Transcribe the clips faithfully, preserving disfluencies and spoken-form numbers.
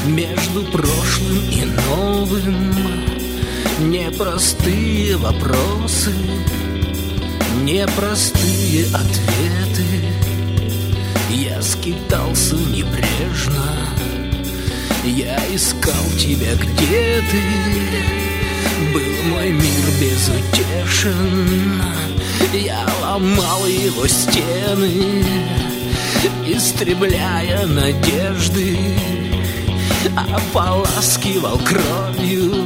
между прошлым и новым. Непростые вопросы, непростые ответы. Я скитался небрежно, я искал тебя, где ты. Был мой мир безутешен, я ломал его стены, истребляя надежды, ополаскивал кровью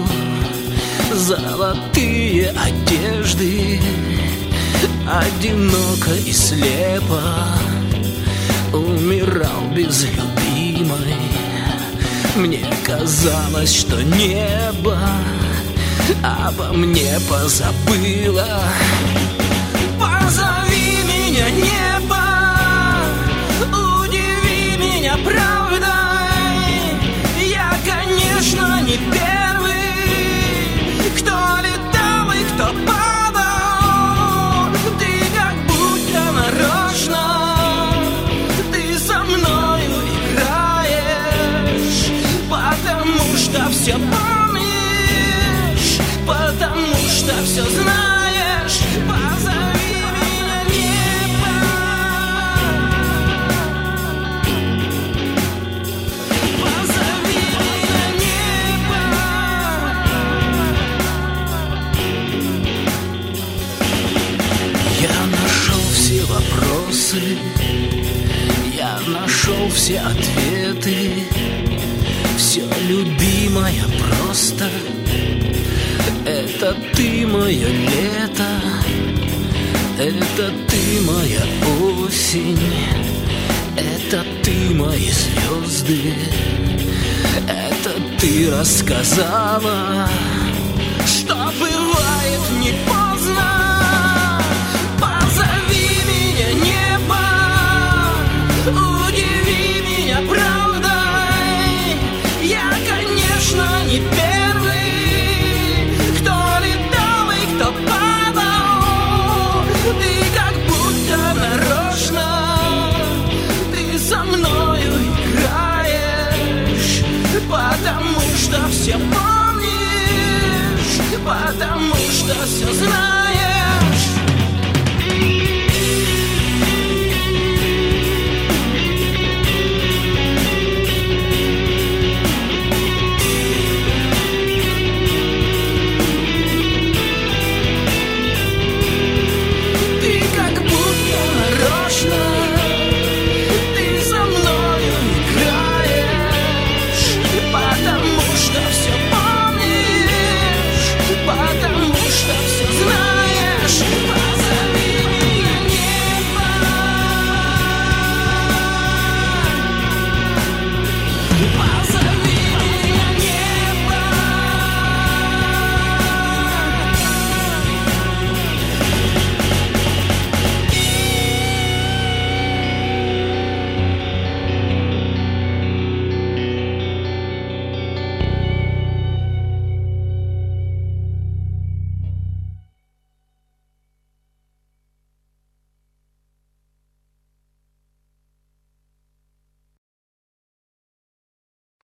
золотые одежды. Одиноко и слепо умирал без любимой. Мне казалось, что небо обо мне позабыло. Позови меня, небо, удиви меня правдой. Я, конечно, не первый, кто летал и кто падал. Ты как будто нарочно, ты со мною играешь, потому что все помнишь, потому что все знаешь. Позови меня, небо, позови меня, небо. Я нашел все вопросы, я нашел все ответы. Все, любимая, просто это ты мое лето, это ты моя осень, это ты мои звезды, это ты рассказала, что бывает не по